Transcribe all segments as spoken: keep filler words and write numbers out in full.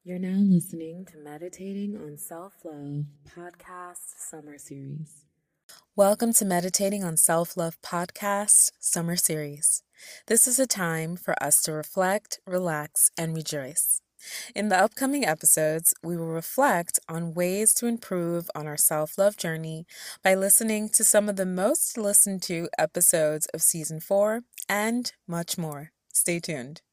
You're now listening to Meditating on Self-Love podcast summer series. Welcome to Meditating on Self-Love podcast summer series. This is a time for us to reflect, relax, and rejoice. In the upcoming episodes, we will reflect on ways to improve on our self-love journey by listening to some of the most listened to episodes of season four and much more. Stay tuned.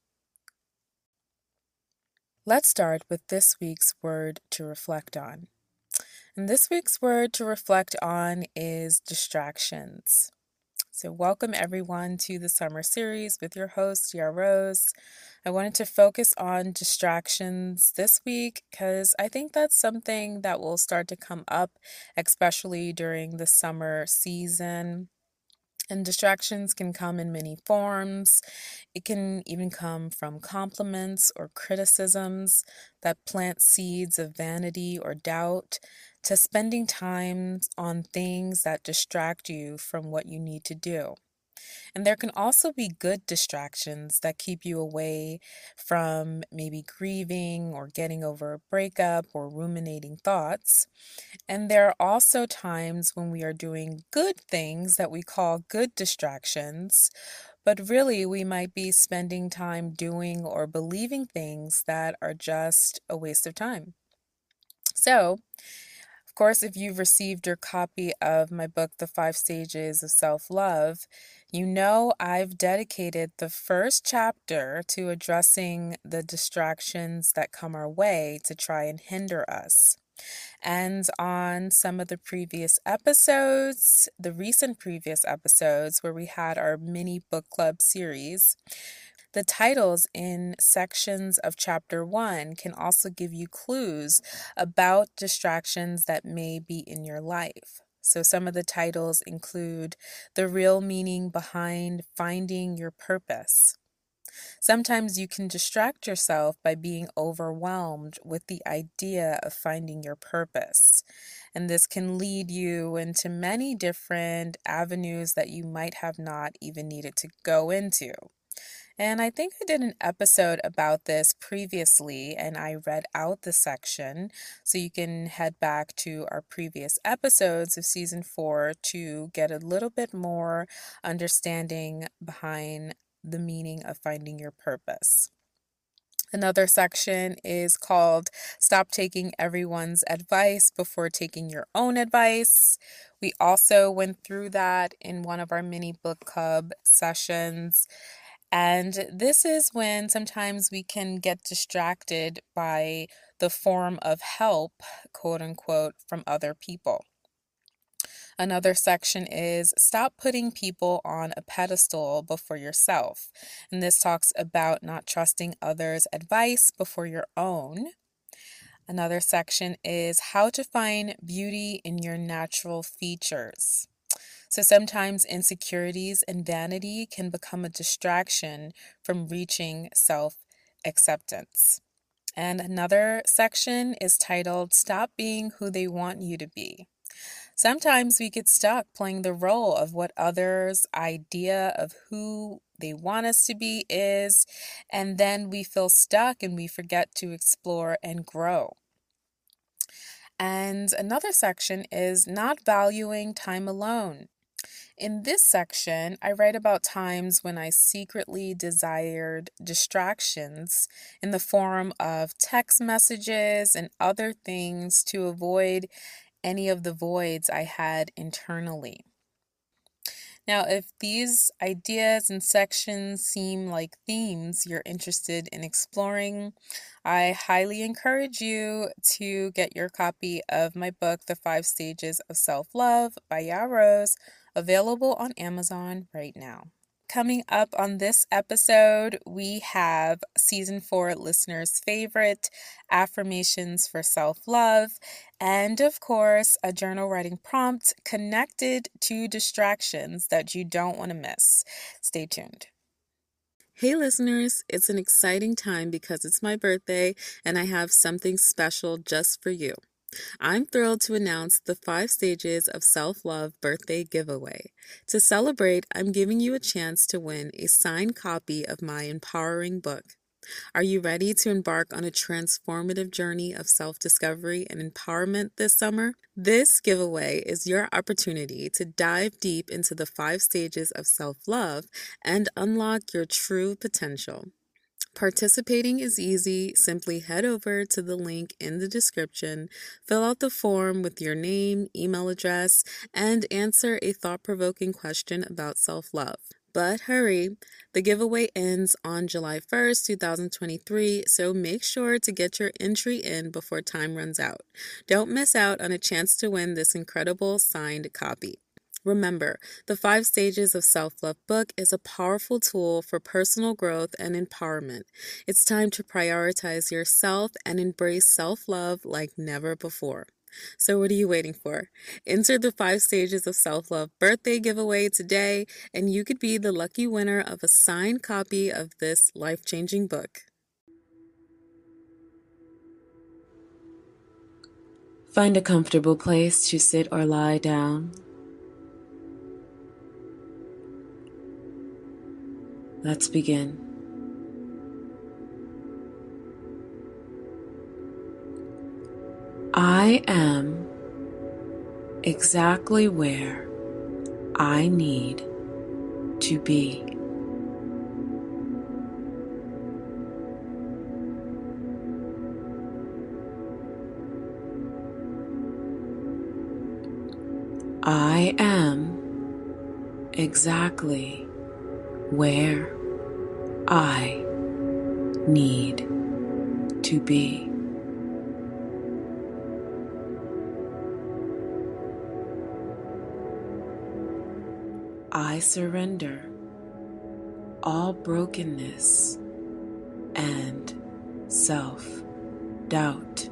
Let's start with this week's word to reflect on. And this week's word to reflect on is distractions. So welcome everyone to the summer series with your host, Yara Rose. I wanted to focus on distractions this week because I think that's something that will start to come up, especially during the summer season. And distractions can come in many forms. It can even come from compliments or criticisms that plant seeds of vanity or doubt, to spending time on things that distract you from what you need to do. And there can also be good distractions that keep you away from maybe grieving or getting over a breakup or ruminating thoughts. And there are also times when we are doing good things that we call good distractions, but really we might be spending time doing or believing things that are just a waste of time. So, of course, if you've received your copy of my book, The Five Stages of Self-Love, you know I've dedicated the first chapter to addressing the distractions that come our way to try and hinder us. And on some of the previous episodes, the recent previous episodes where we had our mini book club series, the titles in sections of chapter one can also give you clues about distractions that may be in your life. So some of the titles include The Real Meaning Behind Finding Your Purpose. Sometimes you can distract yourself by being overwhelmed with the idea of finding your purpose. And this can lead you into many different avenues that you might have not even needed to go into. And I think I did an episode about this previously, and I read out the section. So you can head back to our previous episodes of season four to get a little bit more understanding behind the meaning of finding your purpose. Another section is called Stop Taking Everyone's Advice Before Taking Your Own Advice. We also went through that in one of our mini book club sessions. And this is when sometimes we can get distracted by the form of help, quote unquote, from other people. Another section is Stop Putting People on a Pedestal Before Yourself. And this talks about not trusting others' advice before your own. Another section is How to Find Beauty in Your Natural Features. So sometimes insecurities and vanity can become a distraction from reaching self-acceptance. And another section is titled Stop Being Who They Want You to Be. Sometimes we get stuck playing the role of what others' idea of who they want us to be is, and then we feel stuck and we forget to explore and grow. And another section is not valuing time alone. In this section, I write about times when I secretly desired distractions in the form of text messages and other things to avoid any of the voids I had internally. Now, if these ideas and sections seem like themes you're interested in exploring, I highly encourage you to get your copy of my book, The Five Stages of Self-Love by Yara Rose, available on Amazon right now. Coming up on this episode, we have season four listeners' favorite, affirmations for self-love, and of course, a journal writing prompt connected to distractions that you don't want to miss. Stay tuned. Hey listeners, it's an exciting time because it's my birthday and I have something special just for you. I'm thrilled to announce the Five Stages of Self-Love birthday giveaway. To celebrate, I'm giving you a chance to win a signed copy of my empowering book. Are you ready to embark on a transformative journey of self-discovery and empowerment this summer? This giveaway is your opportunity to dive deep into the five stages of self-love and unlock your true potential. Participating is easy. Simply head over to the link in the description, fill out the form with your name, email address, and answer a thought-provoking question about self-love. But hurry, the giveaway ends on July first, two thousand twenty-three, so make sure to get your entry in before time runs out. Don't miss out on a chance to win this incredible signed copy. Remember, the Five Stages of Self-Love book is a powerful tool for personal growth and empowerment. It's time to prioritize yourself and embrace self-love like never before. So what are you waiting for? Enter the Five Stages of Self-Love birthday giveaway today, and you could be the lucky winner of a signed copy of this life-changing book. Find a comfortable place to sit or lie down. Let's begin. I am exactly where I need to be. I am exactly where I need to be. I surrender all brokenness and self-doubt.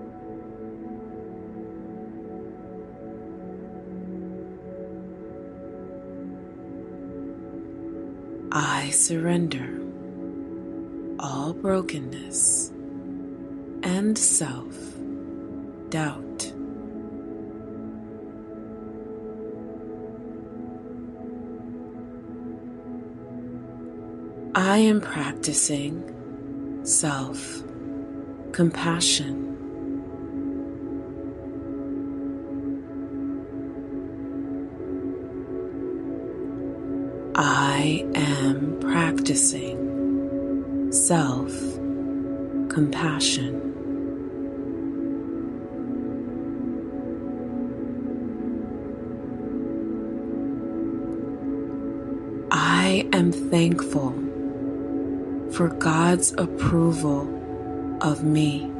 I surrender all brokenness and self-doubt. I am practicing self-compassion. I am practicing self-compassion. I am thankful for God's approval of me.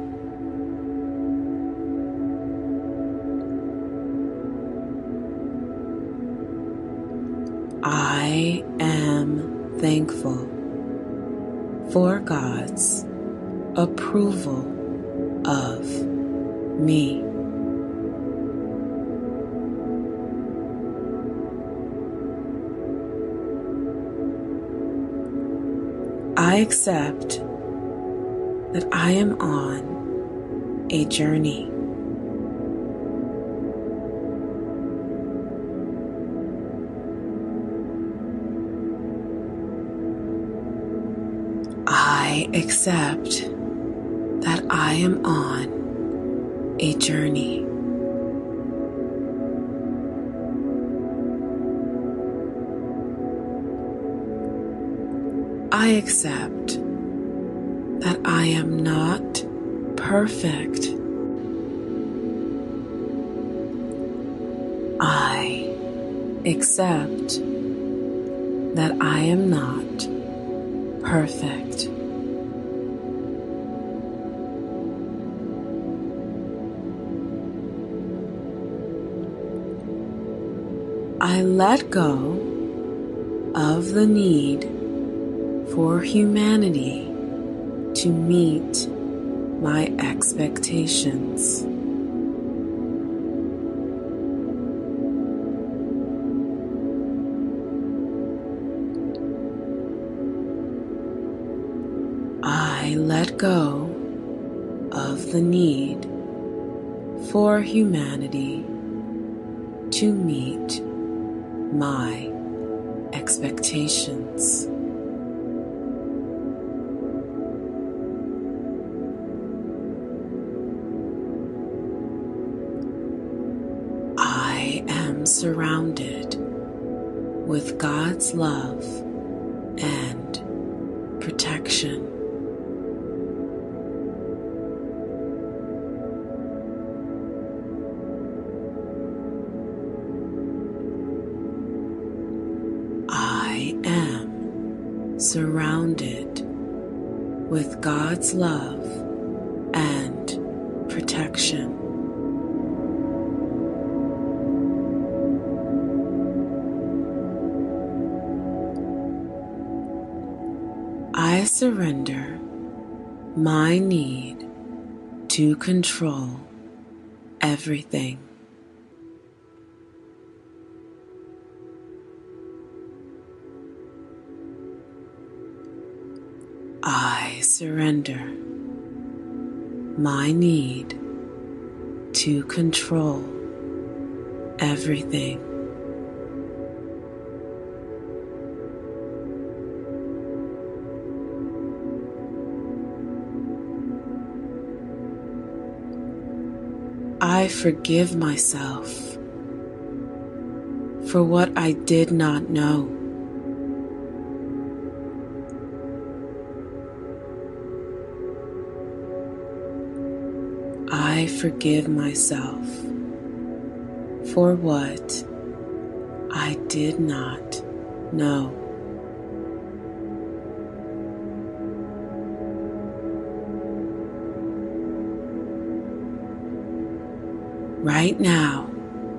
I am thankful for God's approval of me. I accept that I am on a journey. I accept that I am on a journey. I accept that I am not perfect. I accept that I am not perfect. I let go of the need for humanity to meet my expectations. I let go of the need for humanity to meet my expectations. am surrounded with God's love and protection. I am surrounded with God's love and protection. I surrender my need to control everything. I surrender my need to control everything. I forgive myself for what I did not know. I forgive myself for what I did not know. Right now,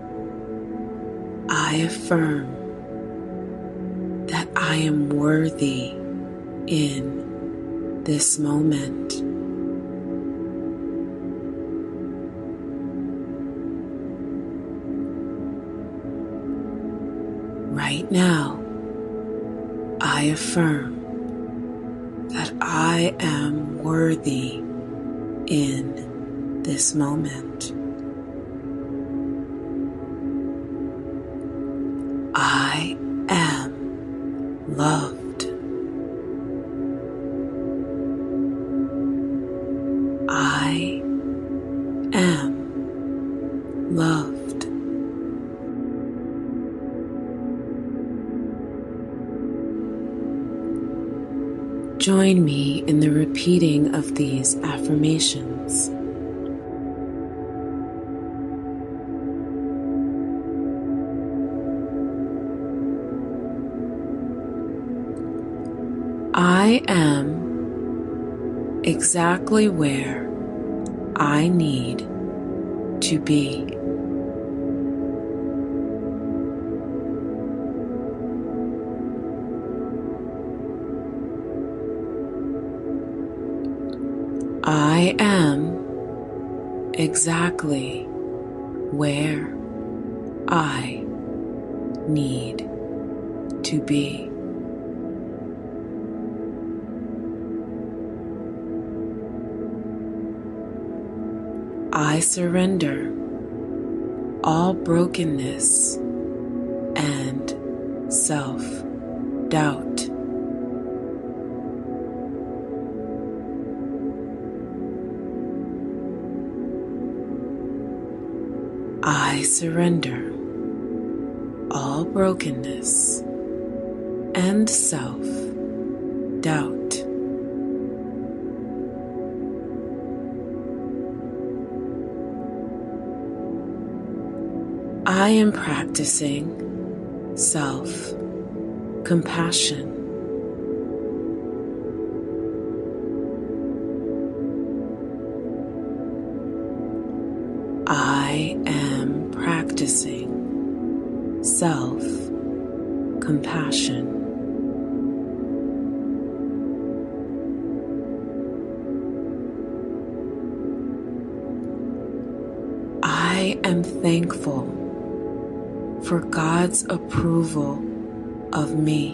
I affirm that I am worthy in this moment. Right now, I affirm that I am worthy in this moment. I am loved. I am loved. Join me in the repeating of these affirmations. I am exactly where I need to be. I am exactly where I need to be. I surrender all brokenness and self-doubt. I surrender all brokenness and self-doubt. I am practicing self-compassion. I am practicing self-compassion. I am thankful for God's approval of me.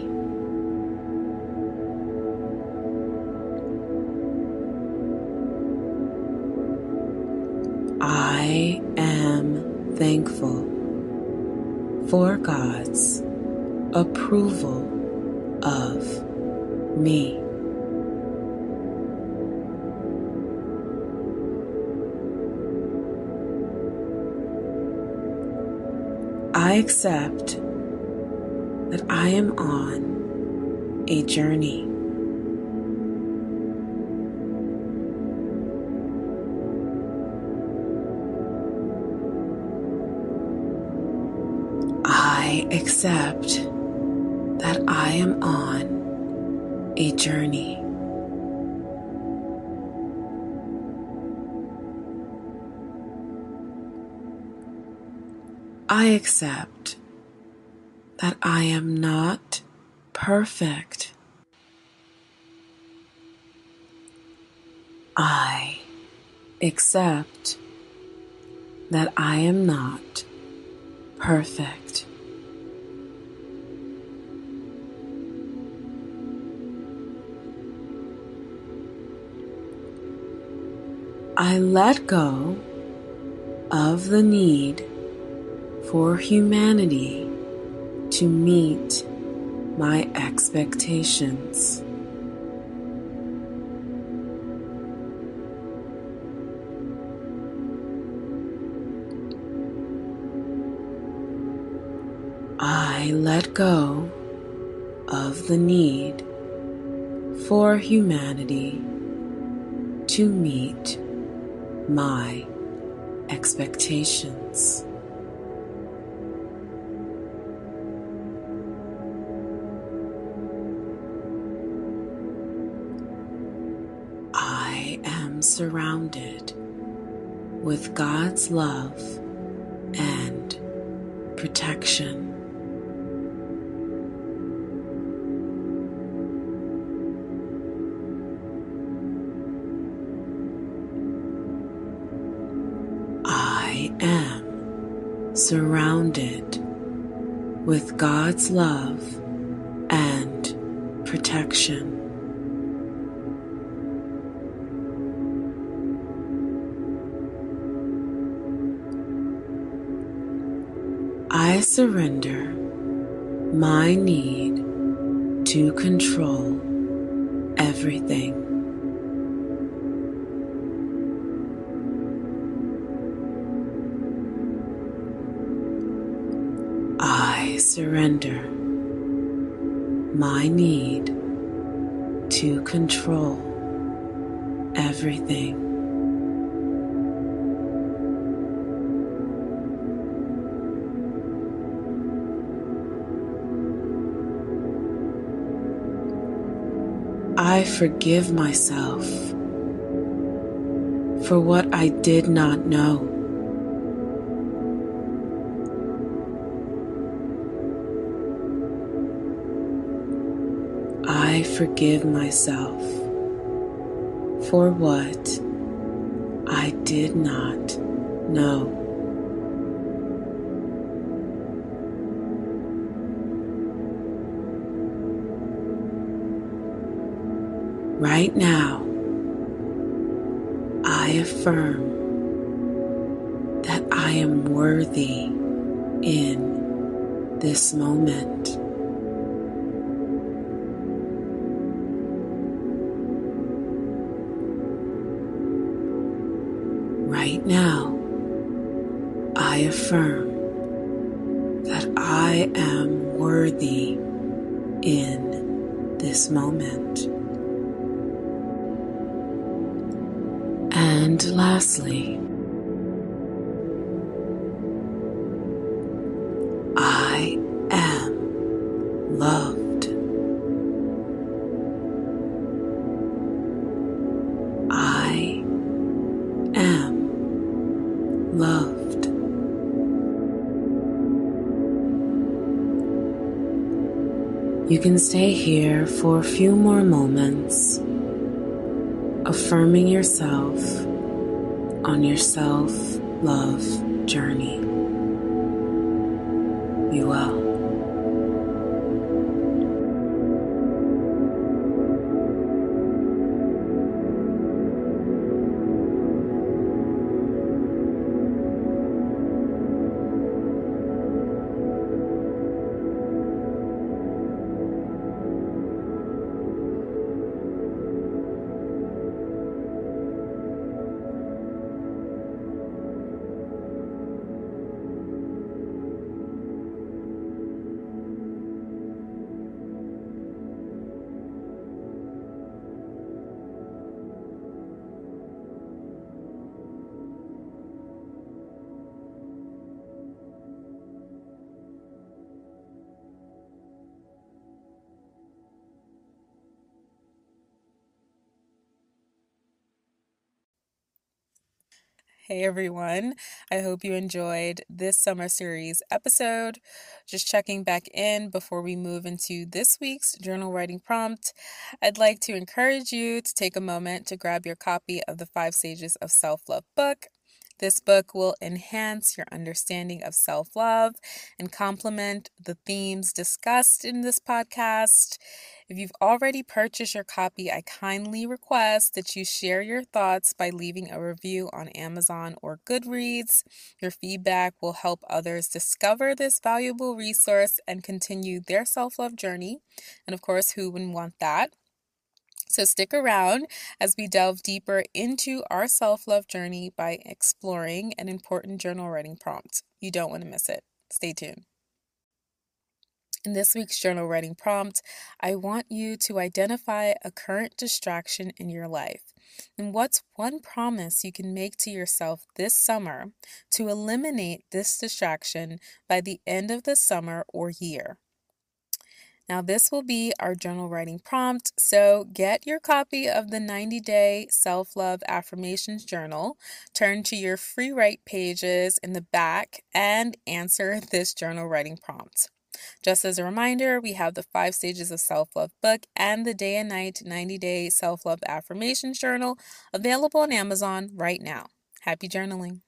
I am thankful for God's approval of me. I accept that I am on a journey. I accept that I am on a journey. I accept that I am not perfect. I accept that I am not perfect. I let go of the need for humanity to meet my expectations. I let go of the need for humanity to meet my expectations. I am surrounded with God's love and protection. I am surrounded with God's love and protection. I surrender my need to control everything. I surrender my need to control everything. I forgive myself for what I did not know. I forgive myself for what I did not know. Right now, I affirm that I am worthy in this moment. Right now, I affirm that I am worthy in this moment. And lastly, I am loved. I am loved. You can stay here for a few more moments, affirming yourself on your self-love journey. Be well. Hey everyone, I hope you enjoyed this summer series episode. Just checking back in before we move into this week's journal writing prompt. I'd like to encourage you to take a moment to grab your copy of the Five Stages of Self-Love book. This book will enhance your understanding of self-love and complement the themes discussed in this podcast. If you've already purchased your copy, I kindly request that you share your thoughts by leaving a review on Amazon or Goodreads. Your feedback will help others discover this valuable resource and continue their self-love journey. And of course, who wouldn't want that? So stick around as we delve deeper into our self-love journey by exploring an important journal writing prompt. You don't want to miss it. Stay tuned. In this week's journal writing prompt, I want you to identify a current distraction in your life. And what's one promise you can make to yourself this summer to eliminate this distraction by the end of the summer or year? Now, this will be our journal writing prompt, so get your copy of the ninety-day Self-Love Affirmations Journal, turn to your free write pages in the back, and answer this journal writing prompt. Just as a reminder, we have the Five Stages of Self-Love book and the Day and Night ninety-day Self-Love Affirmations Journal available on Amazon right now. Happy journaling!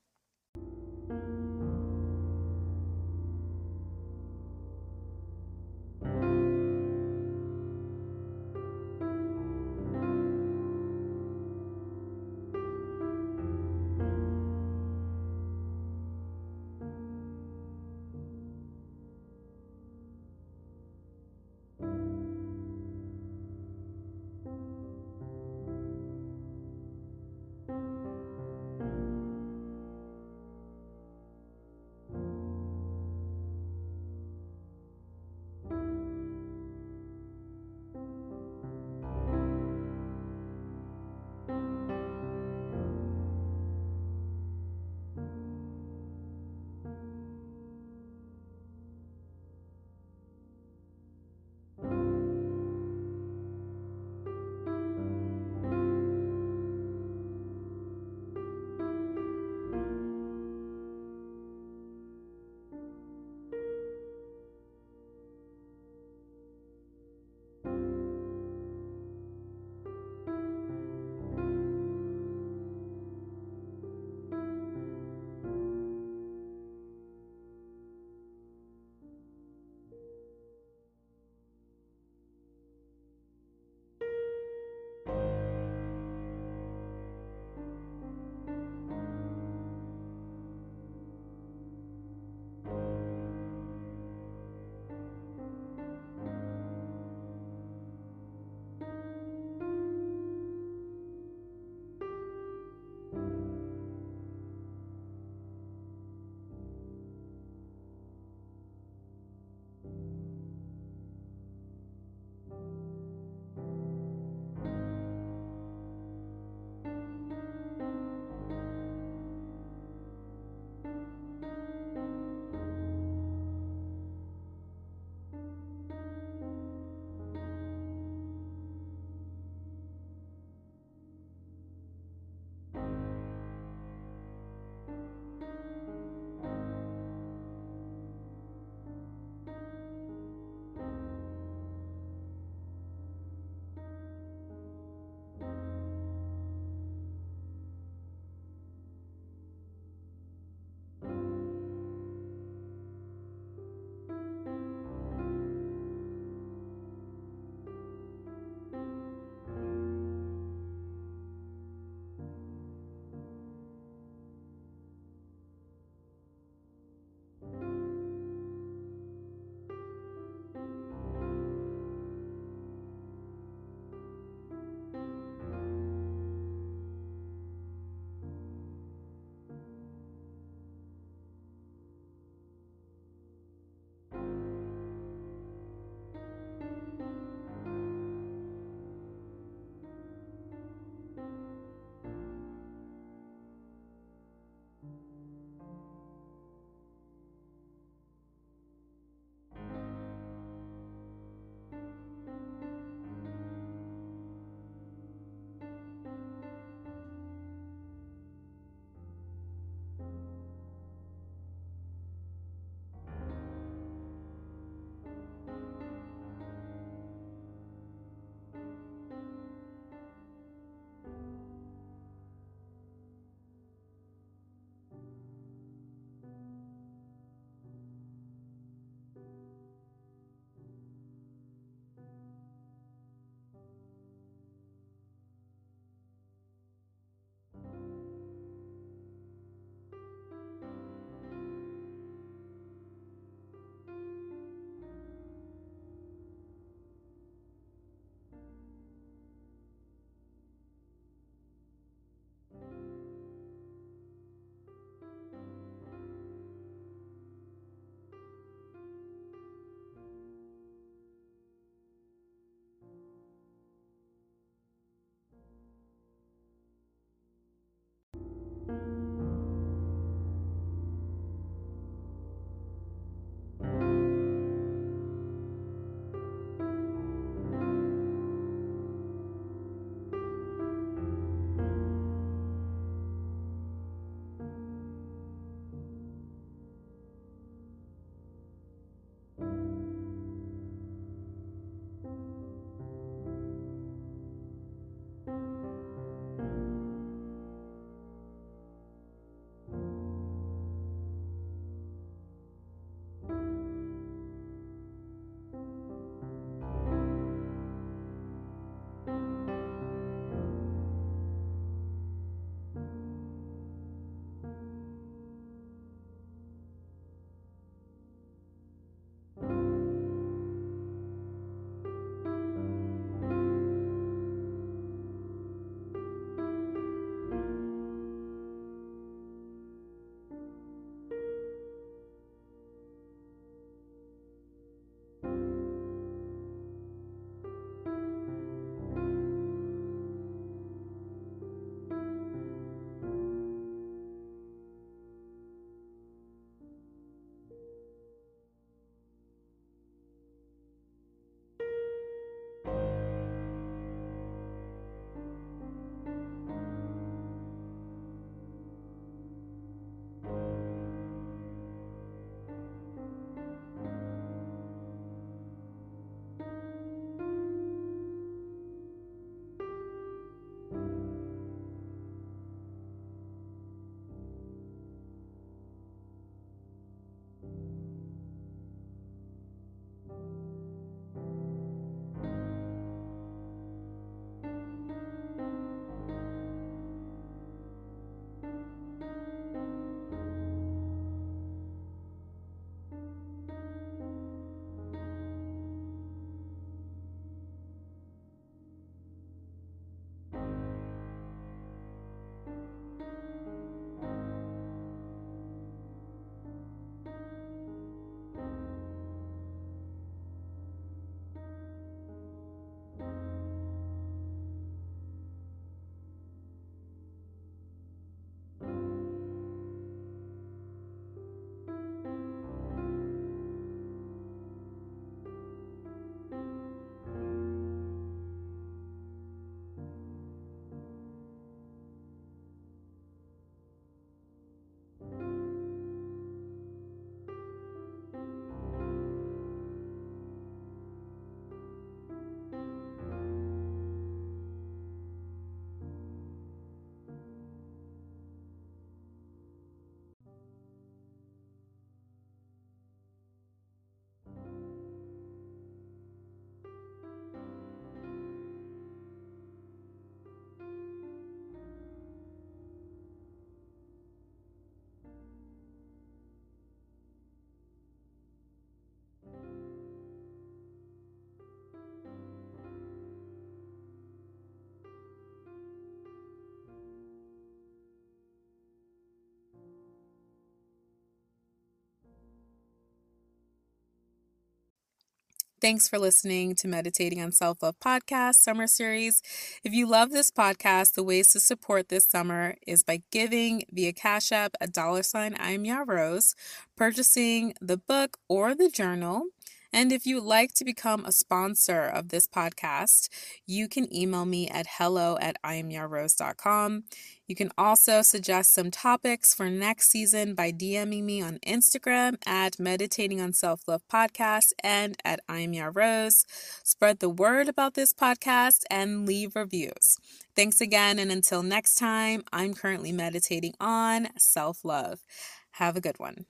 Thanks for listening to Meditating on Self-Love Podcast Summer Series. If you love this podcast, the ways to support this summer is by giving via Cash App a dollar sign I am Ya Rose, purchasing the book or the journal. And if you would like to become a sponsor of this podcast, you can email me at hello at I am ya rose dot com. You can also suggest some topics for next season by DMing me on Instagram at Meditating on Self-Love Podcast and at I am Ya Rose. Spread the word about this podcast and leave reviews. Thanks again, and until next time, I'm currently meditating on self-love. Have a good one.